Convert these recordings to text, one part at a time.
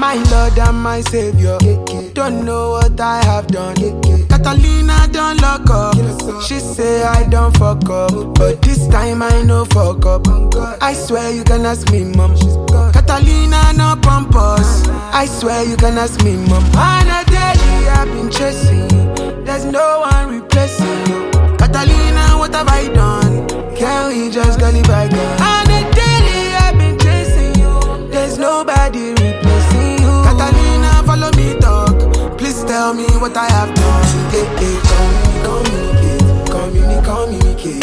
My Lord and my Savior, don't know what I have done. Catalina don't lock up. She say I don't fuck up, but this time I know fuck up. I swear you can ask me, mom. Catalina no pump us. I swear you can ask me, mom. On a daily I've been chasing you. There's no one replacing you. Catalina, what have I done? Can we just go live by God? On a daily I've been chasing you. There's nobody replacing you. Catalina, follow me talk. Please tell me what I have done. Hey, hey, communicate.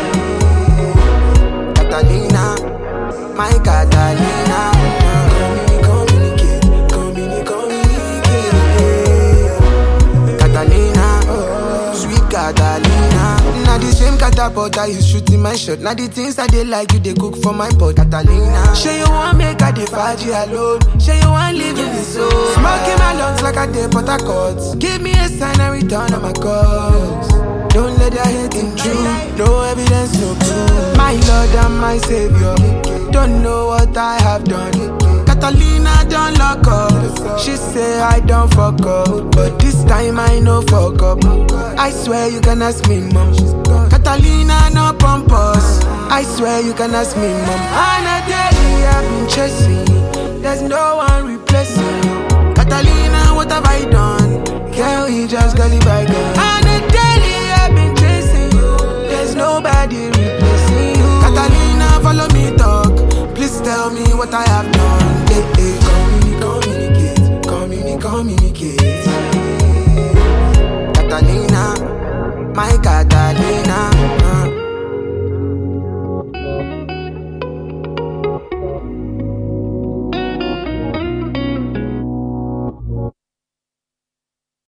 Catalina, my Catalina. Catalina, sweet Catalina. Now the same catapult I use shooting my shot. Now the things I they like you they cook for my pot. Catalina, sure you want make a defaji alone. Sure you want live in the soul. Smoking my lungs like a day pot of cuts. Give me a sign and return on my calls. Don't let their hate intrude. No evidence, no proof. My Lord and my Savior, don't know what I have done. Catalina don't lock up. She say I don't fuck up, but this time I know fuck up. I swear you can ask me, mom. Catalina no pump us. I swear you can ask me, mom. On a daily I've been chasing you. There's no one replacing you. Catalina, what have I done? Can we just go live by God? On a daily I've been chasing you. There's nobody replacing you. Catalina, follow me talk. Please tell me what I have done. Hey, hey, communicate. Catalina, my Catalina.